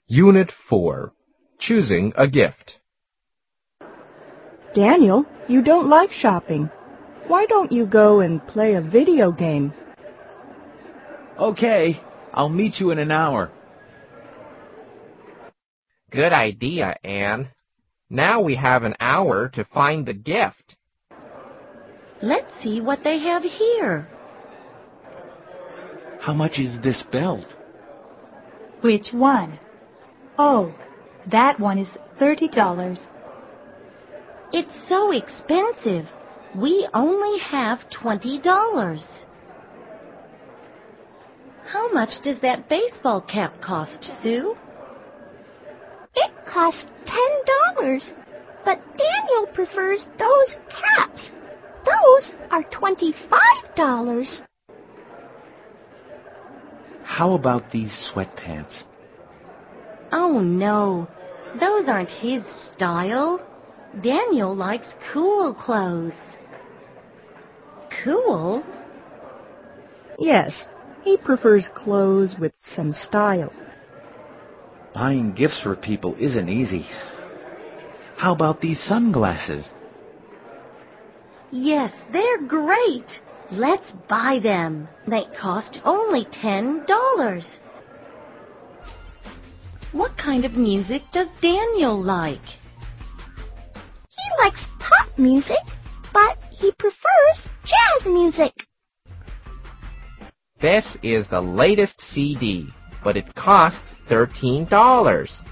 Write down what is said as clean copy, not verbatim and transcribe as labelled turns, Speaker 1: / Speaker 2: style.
Speaker 1: Unit 4. Choosing a gift.
Speaker 2: Daniel, you don't like shopping. Why don't you go and play a video game?
Speaker 3: Okay, I'll meet you in an hour.
Speaker 1: Good idea, Anne. Now we have an hour to find the gift.
Speaker 4: Let's see what they have here.
Speaker 3: How much is this belt?
Speaker 5: Which one? Oh, that one is $30.
Speaker 4: It's so expensive. We only have $20. How much does that baseball cap cost, Sue?
Speaker 6: It costs $10, but Daniel prefers those caps. Those are $25.
Speaker 3: How about these sweatpants?
Speaker 4: Oh, no. Those aren't his style. Daniel likes cool clothes. Cool?
Speaker 2: Yes, he prefers clothes with some style.
Speaker 3: Buying gifts for people isn't easy. How about these sunglasses?
Speaker 4: Yes, they're great. Let's buy them. They cost only $10. What kind of music does Daniel like?
Speaker 6: He likes pop music, but he prefers jazz music.
Speaker 1: This is the latest CD, but it costs $13.